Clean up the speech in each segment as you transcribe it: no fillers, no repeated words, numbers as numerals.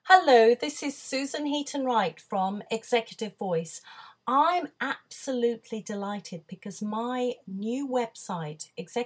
Hello, this is Susan Heaton Wright from Executive Voice. I'm absolutely delighted because my new website,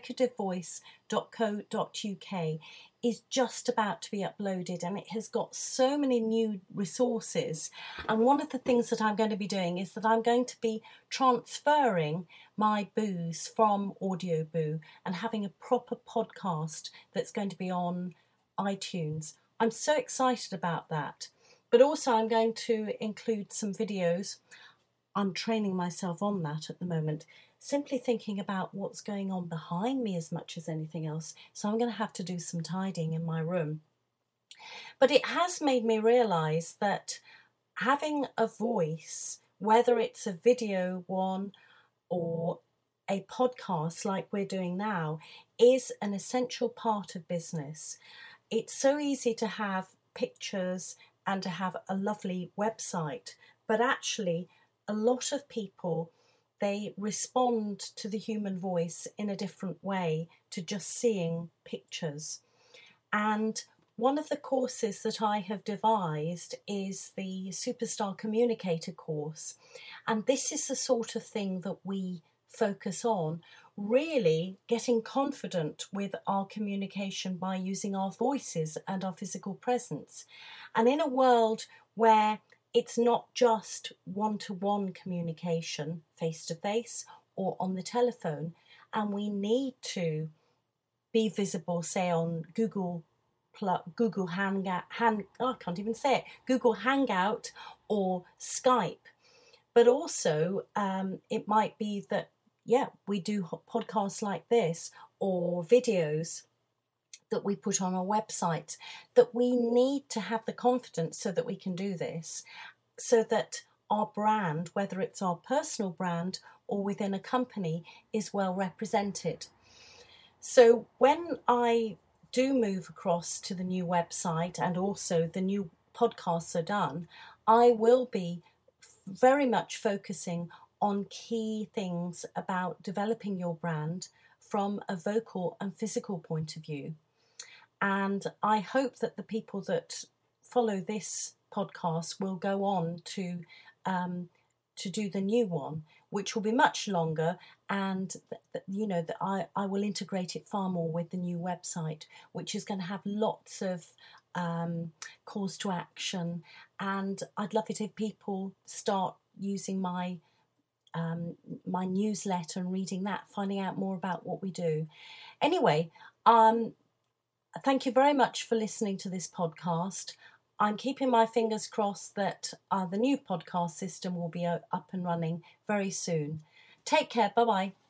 executivevoice.co.uk, is just about to be uploaded, and it has got so many new resources. And one of the things that I'm going to be doing is that I'm going to be transferring my boos from Audioboo and having a proper podcast that's going to be on iTunes. I'm so excited about that. But also I'm going to include some videos. I'm training myself on that at the moment, simply thinking about what's going on behind me as much as anything else. So I'm going to have to do some tidying in my room. But it has made me realise that having a voice, whether it's a video one or a podcast like we're doing now, is an essential part of business. It's so easy to have pictures and to have a lovely website, but actually a lot of people, they respond to the human voice in a different way to just seeing pictures. And one of the courses that I have devised is the Superstar Communicator course. And this is the sort of thing that we focus on, really getting confident with our communication by using our voices and our physical presence. And in a world where it's not just one-to-one communication, face-to-face or on the telephone, and we need to be visible, say on Google Hangout, Google Hangout or Skype. But also it might be that, we do podcasts like this or videos that we put on our website, that we need to have the confidence so that we can do this, so that our brand, whether it's our personal brand or within a company, is well represented. So when I do move across to the new website and also the new podcasts are done, I will be very much focusing on key things about developing your brand from a vocal and physical point of view. And I hope that the people that follow this podcast will go on to do the new one, which will be much longer, and that I will integrate it far more with the new website, which is going to have lots of calls to action. And I'd love it if people start using my newsletter and reading that, finding out more about what we do. Anyway, thank you very much for listening to this podcast. I'm keeping my fingers crossed that the new podcast system will be up and running very soon. Take care. Bye-bye.